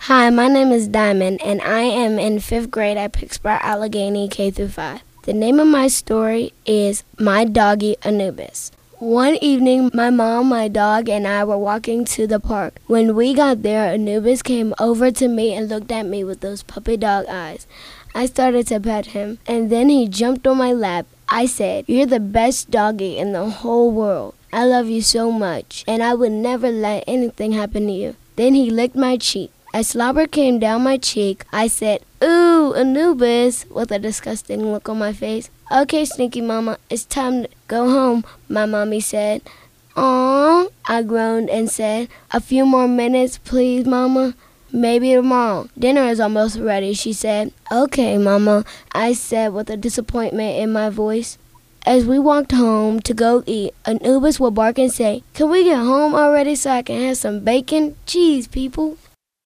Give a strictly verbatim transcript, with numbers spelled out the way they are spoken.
Hi, my name is Diamond, and I am in fifth grade at Pittsburgh Allegheny K through five. The name of my story is My Doggy Anubis. One evening, my mom, my dog, and I were walking to the park. When we got there, Anubis came over to me and looked at me with those puppy dog eyes. I started to pet him, and then he jumped on my lap. I said, "You're the best doggy in the whole world. I love you so much, and I would never let anything happen to you." Then he licked my cheek. As slobber came down my cheek, I said, "Ooh, Anubis," with a disgusting look on my face. "Okay, Sneaky Mama, it's time to go home," my mommy said. "Aw," I groaned and said, "A few more minutes, please, Mama. Maybe tomorrow. Dinner is almost ready," she said. "Okay, Mama," I said with a disappointment in my voice. As we walked home to go eat, Anubis would bark and say, "Can we get home already so I can have some bacon? Jeez, people."